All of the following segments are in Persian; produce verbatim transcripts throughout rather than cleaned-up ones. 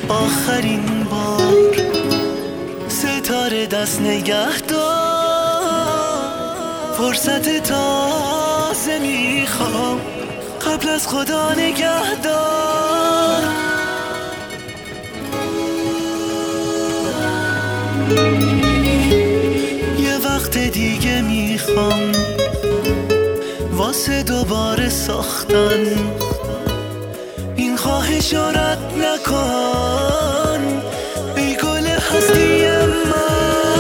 آخرین بار ستاره دست نگه دار، فرصت تازه میخوام قبل از خدا نگه دار. یه وقت دیگه میخوام واسه دوباره ساختن این خواهش رد نکن ای گل هستی من.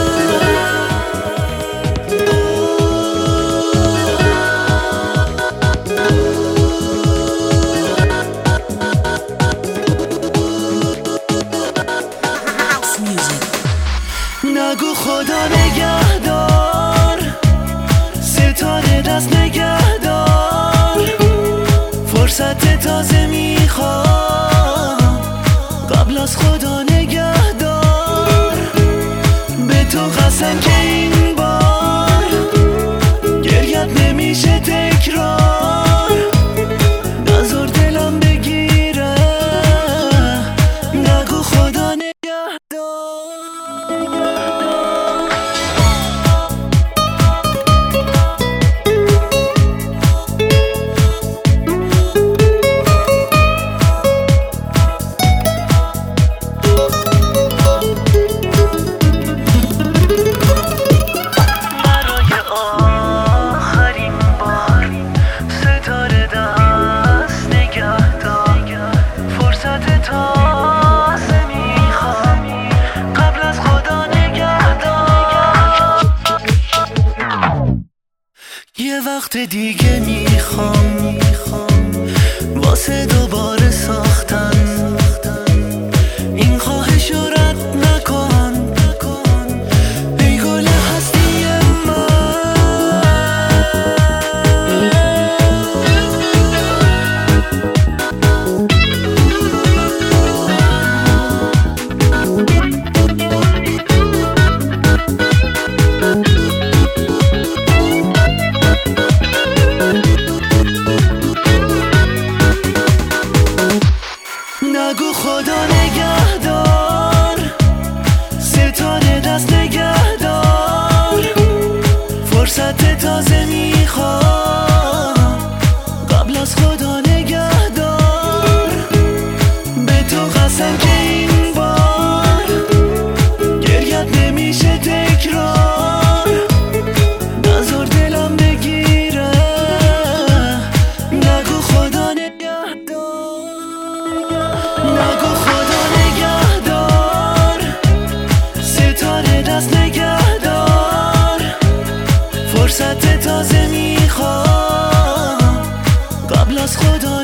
نگو خدا نگهدار، ستاره دست نگهدار، فرصت تازه میخوام قبل از خدا نگهدار. به تو قسم که این بار گریت نمیشه تکرار، نذار دلم بگیره نگو خدا نگهدار. یه وقت دیگه میخوام واسه دوباره ساختن این خواهش رد نکن ای گل هستی من. نگو خدا نگهدار، ستاره دست نگهدار، فرصت تازه میخوام قبل از خدا نگهدار. به تو قسم که این بار گریت نمیشه تکرار، نذار دلم بگیره نگو خدا نگهدار. نگو خدا نگهدار، ستاره دست نگهدار، فرصت تازه میخوام قبل از خدا